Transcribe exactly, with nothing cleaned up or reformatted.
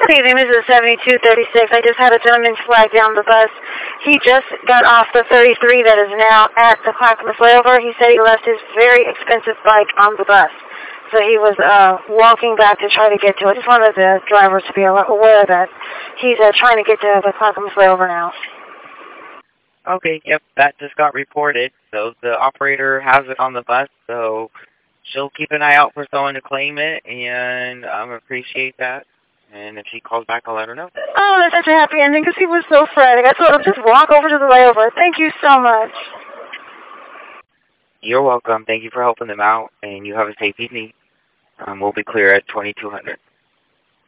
Good evening, this is seventy-two thirty-six. I just had a gentleman flag down the bus. He just got off the thirty-three that is now at the Clackamas layover. He said he left his very expensive bike on the bus. So he was uh, walking back to try to get to it. I just wanted the drivers to be aware that he's uh, trying to get to the Clackamas layover now. Okay, yep, that just got reported. So the operator has it on the bus, so she'll keep an eye out for someone to claim it, and I um, appreciate that. And if she calls back, I'll let her know. Oh, that's such a happy ending because he was so frantic. I told him just walk over to the layover. Thank you so much. You're welcome. Thank you for helping them out, and you have a safe evening. Um, we'll be clear at twenty-two hundred.